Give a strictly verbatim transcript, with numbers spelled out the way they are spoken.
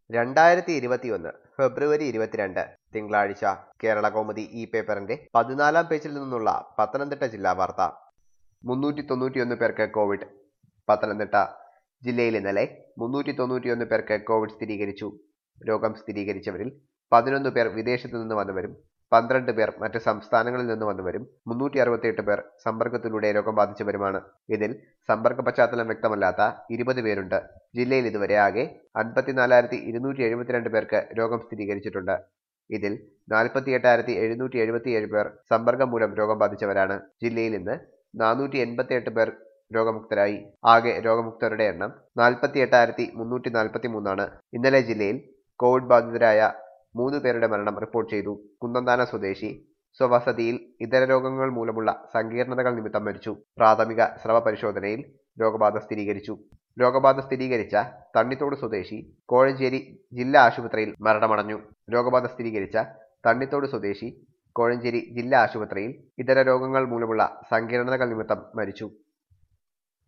രണ്ടായിരത്തി ഇരുപത്തിയൊന്ന് ഫെബ്രുവരി ഇരുപത്തിരണ്ട് തിങ്കളാഴ്ച. കേരള കൗമുദി ഈ പേപ്പറിന്റെ പതിനാലാം പേജിൽ നിന്നുള്ള പത്തനംതിട്ട ജില്ലാ വാർത്ത. മുന്നൂറ്റി തൊണ്ണൂറ്റിയൊന്ന് പേർക്ക് കോവിഡ്. പത്തനംതിട്ട ജില്ലയിൽ ഇന്നലെ മുന്നൂറ്റി തൊണ്ണൂറ്റിയൊന്ന് പേർക്ക് കോവിഡ് സ്ഥിരീകരിച്ചു. രോഗം സ്ഥിരീകരിച്ചവരിൽ പതിനൊന്ന് പേർ വിദേശത്തു നിന്ന് വന്നവരും പന്ത്രണ്ട് പേർ മറ്റ് സംസ്ഥാനങ്ങളിൽ നിന്ന് വന്നവരും മുന്നൂറ്റി അറുപത്തിയെട്ട് പേർ സമ്പർക്കത്തിലൂടെ രോഗം ബാധിച്ചവരുമാണ്. ഇതിൽ സമ്പർക്ക പശ്ചാത്തലം വ്യക്തമല്ലാത്ത ഇരുപത് പേരുണ്ട്. ജില്ലയിൽ ഇതുവരെ ആകെ അൻപത്തിനാലായിരത്തി ഇരുന്നൂറ്റി എഴുപത്തിരണ്ട് പേർക്ക് രോഗം സ്ഥിരീകരിച്ചിട്ടുണ്ട്. ഇതിൽ നാൽപ്പത്തി എട്ടായിരത്തി എഴുന്നൂറ്റി എഴുപത്തിയേഴ് പേർ സമ്പർക്കം മൂലം രോഗം ബാധിച്ചവരാണ്. ജില്ലയിൽ ഇന്ന് നാനൂറ്റി എൺപത്തി എട്ട് പേർ രോഗമുക്തരായി. ആകെ രോഗമുക്തരുടെ എണ്ണം നാൽപ്പത്തി എട്ടായിരത്തി മുന്നൂറ്റി നാൽപ്പത്തി മൂന്നാണ്. ഇന്നലെ ജില്ലയിൽ കോവിഡ് ബാധിതരായ മൂന്ന് പേരുടെ മരണം റിപ്പോർട്ട് ചെയ്തു. കുന്നന്താന സ്വദേശി സ്വവസതിയിൽ ഇതര രോഗങ്ങൾ മൂലമുള്ള സങ്കീർണതകൾ നിമിത്തം മരിച്ചു. പ്രാഥമിക സ്രവ പരിശോധനയിൽ രോഗബാധ സ്ഥിരീകരിച്ചു. രോഗബാധ സ്ഥിരീകരിച്ച തണ്ണിത്തോട് സ്വദേശി കോഴഞ്ചേരി ജില്ലാ ആശുപത്രിയിൽ മരണമടഞ്ഞു. രോഗബാധ സ്ഥിരീകരിച്ച തണ്ണിത്തോട് സ്വദേശി കോഴഞ്ചേരി ജില്ലാ ആശുപത്രിയിൽ ഇതര രോഗങ്ങൾ മൂലമുള്ള സങ്കീർണതകൾ നിമിത്തം മരിച്ചു.